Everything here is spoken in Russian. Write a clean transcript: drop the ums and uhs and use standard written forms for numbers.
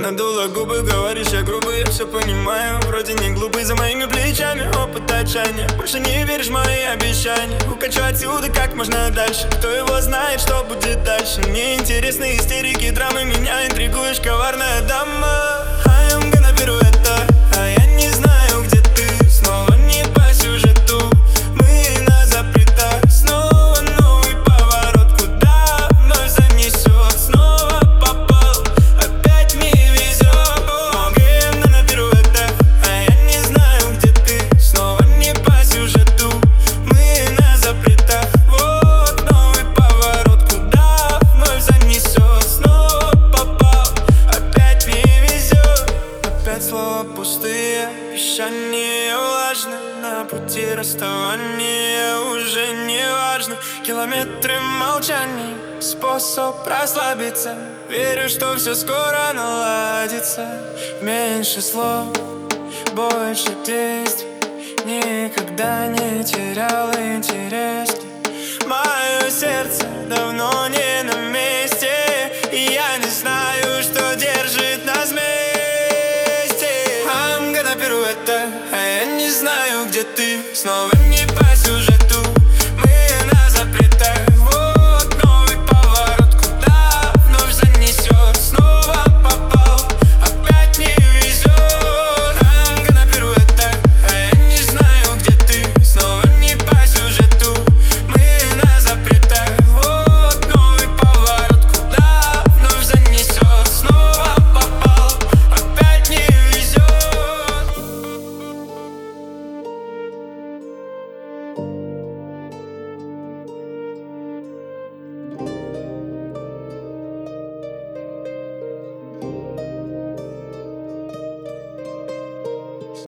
Надула губы, говоришь, я грубый, я все понимаю. Вроде не глупый, за моими плечами опыт отчаяния. Больше не веришь в мои обещания. Укачу отсюда как можно дальше. Кто его знает, что будет дальше. Мне интересны истерики, драмы. Меня интригуешь, коварная дама. I am gonna pirouette, а я не знаю, где ты. Снова не по сюжету, мы на запретах. Снова новый поворот, куда вновь занесет. Снова попал, опять мне везет. Много на пируэте, а я не знаю, где ты. Снова не по сюжету, мы на запретах. Вот новый поворот, куда вновь занесет. Снова попал, опять мне везет. Опять слова пустые, обещания влажны. На пути расставания уже не важно. Километры молчаний, способ расслабиться. Верю, что все скоро наладится. Меньше слов, больше действий. Никогда не терял интерес. Мое сердце давно не на месте, и я не знаю, что держит нас вместе. I'm gonna pirouette, а я не знаю, где ты. Снова не